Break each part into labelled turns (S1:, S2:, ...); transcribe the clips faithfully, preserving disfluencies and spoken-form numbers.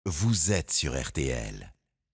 S1: vous êtes sur R T L.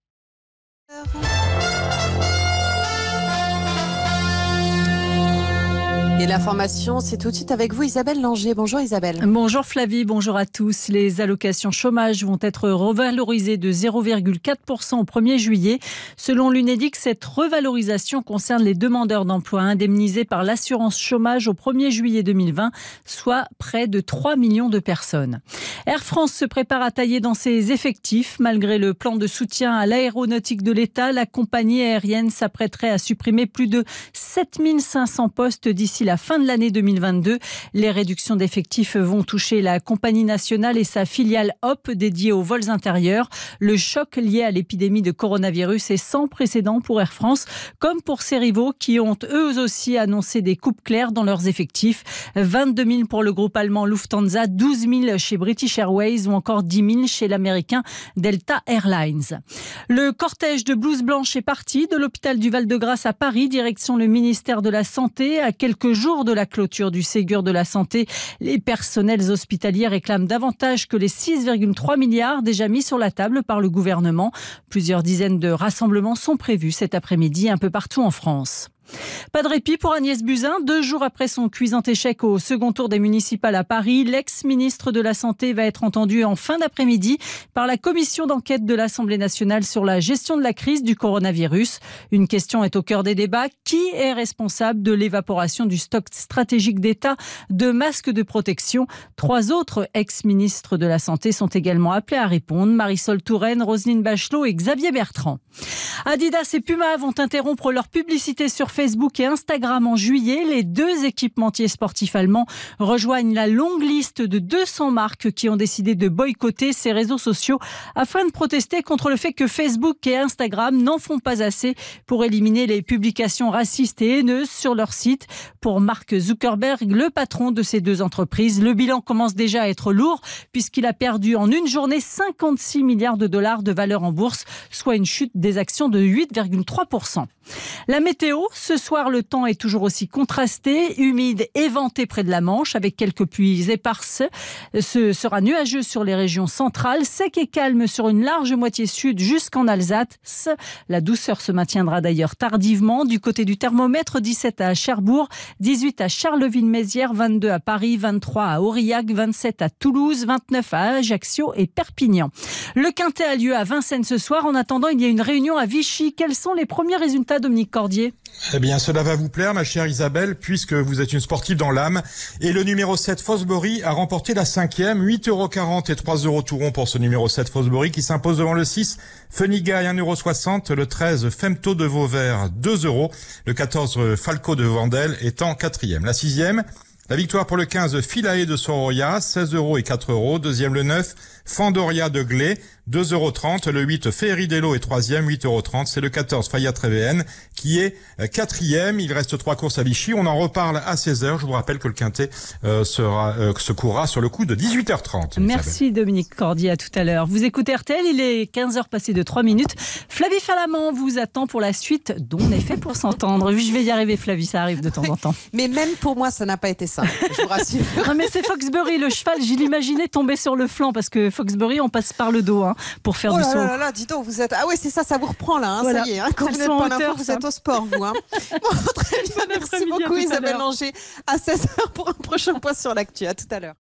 S2: Et l'information, c'est tout de suite avec vous, Isabelle Langer. Bonjour Isabelle.
S3: Bonjour Flavie, bonjour à tous. Les allocations chômage vont être revalorisées de zéro virgule quatre pour cent au premier juillet. Selon l'Unédic, cette revalorisation concerne les demandeurs d'emploi indemnisés par l'assurance chômage au premier juillet deux mille vingt, soit près de trois millions de personnes. Air France se prépare à tailler dans ses effectifs. Malgré le plan de soutien à l'aéronautique de l'État, la compagnie aérienne s'apprêterait à supprimer plus de sept mille cinq cents postes d'ici la fin de l'année deux mille vingt-deux. Les réductions d'effectifs vont toucher la compagnie nationale et sa filiale Hop dédiée aux vols intérieurs. Le choc lié à l'épidémie de coronavirus est sans précédent pour Air France, comme pour ses rivaux qui ont eux aussi annoncé des coupes claires dans leurs effectifs. vingt-deux mille pour le groupe allemand Lufthansa, douze mille chez British Airways ou encore dix mille chez l'américain Delta Airlines. Le cortège de blouses blanches est parti de l'hôpital du Val-de-Grâce à Paris, direction le ministère de la Santé. À quelques jours de la clôture du Ségur de la Santé, les personnels hospitaliers réclament davantage que les six virgule trois milliards déjà mis sur la table par le gouvernement. Plusieurs dizaines de rassemblements sont prévus cet après-midi un peu partout en France. Pas de répit pour Agnès Buzyn. Deux jours après son cuisant échec au second tour des municipales à Paris, l'ex-ministre de la Santé va être entendu en fin d'après-midi par la commission d'enquête de l'Assemblée nationale sur la gestion de la crise du coronavirus. Une question est au cœur des débats. Qui est responsable de l'évaporation du stock stratégique d'État de masques de protection? Trois autres ex-ministres de la Santé sont également appelés à répondre. Marisol Touraine, Roselyne Bachelot et Xavier Bertrand. Adidas et Puma vont interrompre leur publicité sur Facebook et Instagram en juillet. Les deux équipementiers sportifs allemands rejoignent la longue liste de deux cents marques qui ont décidé de boycotter ces réseaux sociaux afin de protester contre le fait que Facebook et Instagram n'en font pas assez pour éliminer les publications racistes et haineuses sur leur site. Pour Mark Zuckerberg, le patron de ces deux entreprises, le bilan commence déjà à être lourd puisqu'il a perdu en une journée cinquante-six milliards de dollars de valeur en bourse, soit une chute des actions de huit virgule trois pour cent. La météo, ce soir le temps est toujours aussi contrasté, humide et venté près de la Manche avec quelques pluies éparses. Ce sera nuageux sur les régions centrales, sec et calme sur une large moitié sud jusqu'en Alsace. La douceur se maintiendra d'ailleurs tardivement. Du côté du thermomètre, dix-sept à Cherbourg, dix-huit à Charleville-Mézières, vingt-deux à Paris, vingt-trois à Aurillac, vingt-sept à Toulouse, vingt-neuf à Ajaccio et Perpignan. Le Quintet a lieu à Vincennes ce soir. En attendant, il y a une réunion à Vichy. Quels sont les premiers résultats, Dominique Cordier?
S4: Eh bien, cela va vous plaire, ma chère Isabelle, puisque vous êtes une sportive dans l'âme. Et le numéro sept, Fosbury, a remporté la cinquième. huit euros quarante et trois euros tout rond pour ce numéro sept, Fosbury, qui s'impose devant le six, Feniga, un euro soixante. Le treize, Femto de Vauvert, deux euros. Le quatorze, Falco de Vandel, étant quatrième. La sixième, la victoire pour le quinze, Philae de Soroya, seize euros et quatre euros. Deuxième, le neuf, Fandoria de Glé, deux euros trente. Le huit, Ferridello est troisième, huit euros trente. C'est le quatorze, Fayat Révéenne, qui est quatrième. Il reste trois courses à Vichy. On en reparle à seize heures. Je vous rappelle que le Quintet euh, sera, euh, se courra sur le coup de dix-huit heures trente.
S3: Merci Dominique Cordier, à tout à l'heure. Vous écoutez R T L, il est quinze heures passées de trois minutes. Flavie Falamand vous attend pour la suite dont on est fait pour s'entendre. Je vais y arriver, Flavie, ça arrive de temps en temps.
S2: Mais même pour moi, ça n'a pas été simple, je vous rassure.
S3: Non mais c'est Foxbury, le cheval, je l'imaginais tomber sur le flanc parce que Foxbury, on passe par le dos hein, pour faire
S2: oh
S3: du
S2: là
S3: saut.
S2: Là là, dis donc, vous êtes... Ah ouais, c'est ça, ça vous reprend là, hein,
S3: voilà.
S2: Ça y est. Hein, quand vous n'êtes pas l'info, vous êtes au sport, vous. Hein. Bon, très bien, merci beaucoup Isabelle Langer. À seize heures pour un prochain point sur l'actu. À tout à l'heure.